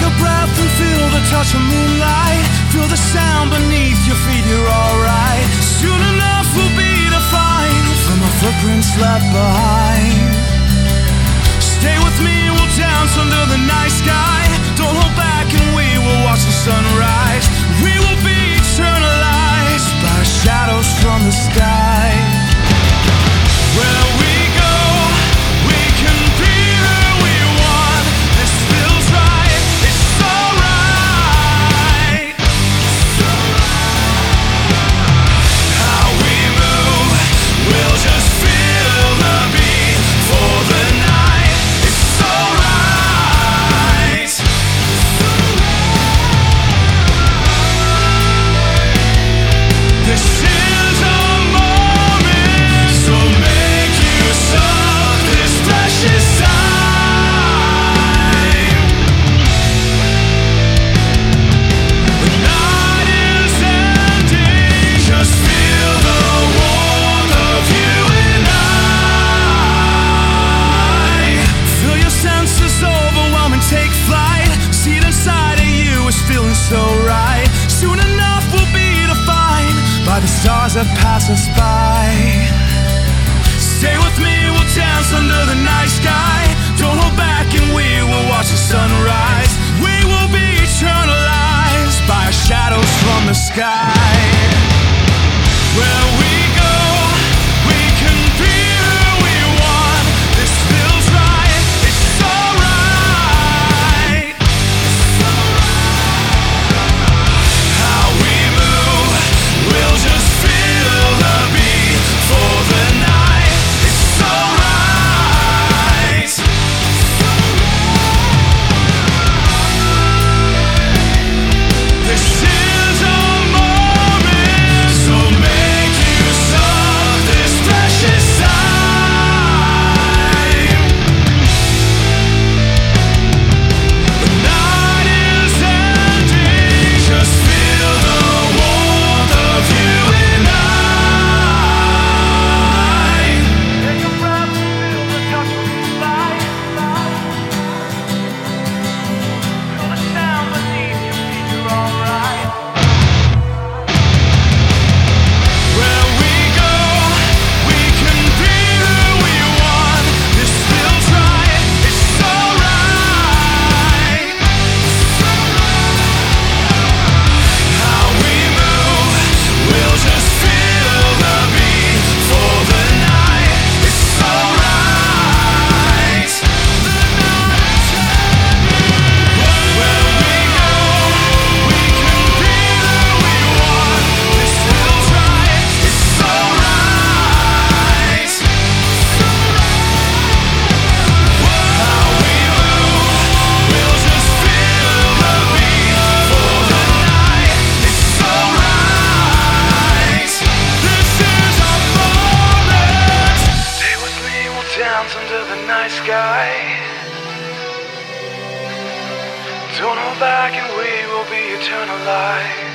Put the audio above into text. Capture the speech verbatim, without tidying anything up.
a breath and feel the touch of moonlight. Feel the sound beneath your feet, you're alright. Soon enough we'll be defined from the footprints left behind. Stay with me, we'll dance under the night sky. Don't hold back and we will watch the sunrise. We will be eternalized by shadows from the sky. Where we go, we can be who we want. This feels right, it's alright. How we move, we'll just feel the beat for the night. It's alright. This is our moment, so make use of this precious time. The night is ending, just feel the warmth of you and I. Feel your senses overwhelming, take flight. Seed inside of you is feeling so right. Soon enough we'll be defined by the stars that pass us by. Stay with me, we'll dance under the night sky. Don't hold back and we will watch the sunrise. We will be eternalized by shadows from the sky. Where we go, we can be who we want. This feels right, it's alright. How we move, we'll just feel the beat for the night. It's alright. This is our moment, so make use of this precious time. The night is ending, just feel the warmth of you and I. Take a breath, feel the touch of moonlight. Feel the sound beneath your feet, you're alright. Where we go, we can be who we want. This feels right, it's alright. How we move, we'll just feel the beat for the night. It's alright. Where we go, we can be who we want. This feels right, it's alright. How we move, we'll just feel the beat for the night. It's alright. This is our moment. Stay with me, we'll dance under the night sky. Don't hold back and we will be eternalized.